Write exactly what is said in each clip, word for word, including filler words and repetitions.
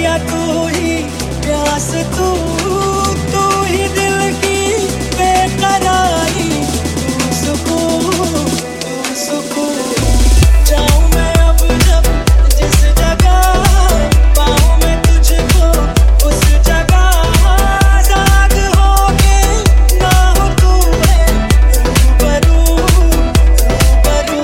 पिया तू ही प्यास, तू तू ही दिल की बेकरारी, तू सुकून तू सुकून। जाऊं मैं अब जब जिस जगह, पाऊं मैं तुझको उस जगह, साथ होके ना हो तू है रूबरू रूबरू।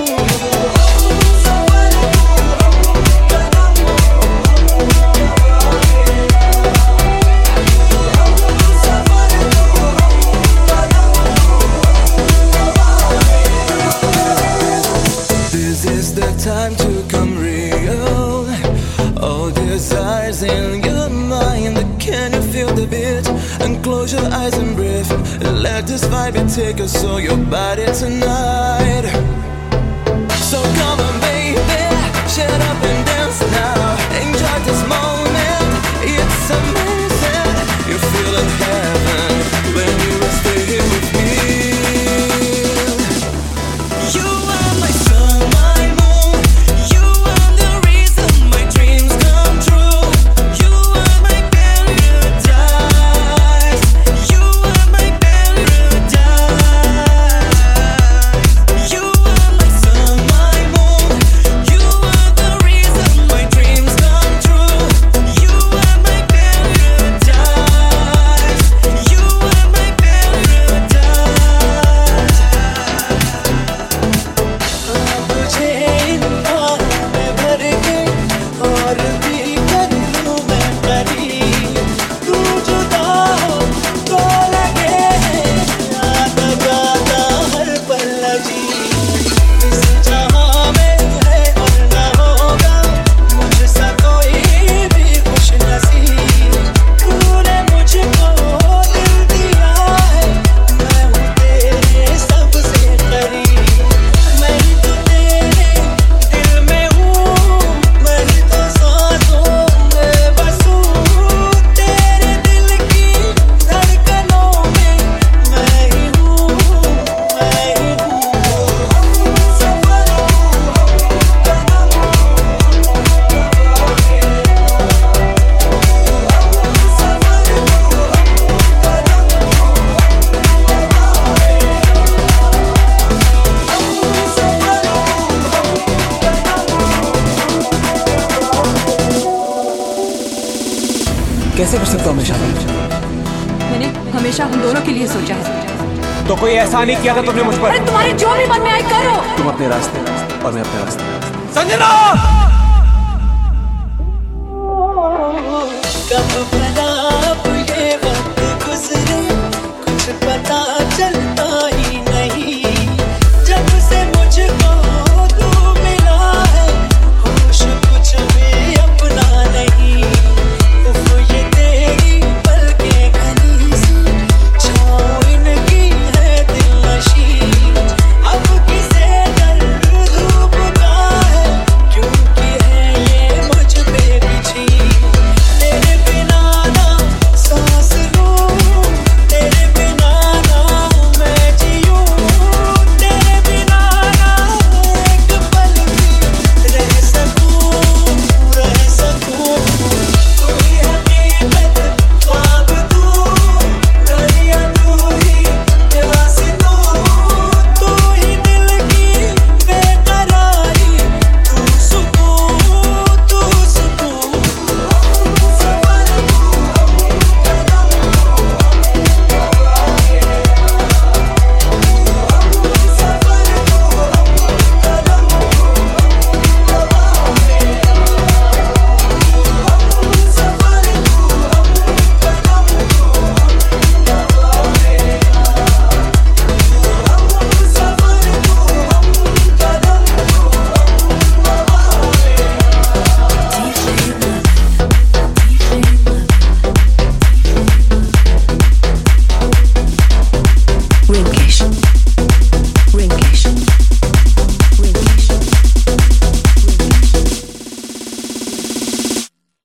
This is the time to come real. All desires in your mind, can you feel the beat? And close your eyes and breathe. Let this vibe take us so your body tonight. So come on baby, shut up and dance now. Enjoy this moment, it's amazing. You feel in heaven when you stay here with me. You are my sun, my moon. You are the reason my dreams come true. You are my paradise. You are my paradise. You are my sun, my moon. You are the reason my dreams come true. You are my paradise. You are my paradise. तुझे इन बाहों में भर के और भी कर लूं मैं करीब। तू जुदा हो तो लगे याद गाता हर पल अजीब। इस जहां में है और न होगा मुझसा कोई भी खुश नसीब। तूने मुझको दिल दिया है, मैं हूँ तेरे सबसे करीब। मैं ही तो तेरे दिल में हूँ, मैं ही तो सांसों में बसूं। तेरे दिल की धड़कनों में मैं ही हूँ, मैं ही हूँ। कैसे कर सकता हूँ हमेशा? मैंने हमेशा हम दोनों के लिए सोचा है। तो कोई ऐसा नहीं किया था तुमने मुझ पर? अरे तुम्हारे जो भी मन में आए करो। तुम अपने रास्ते और मैं अपने रास्ते। संजना! कब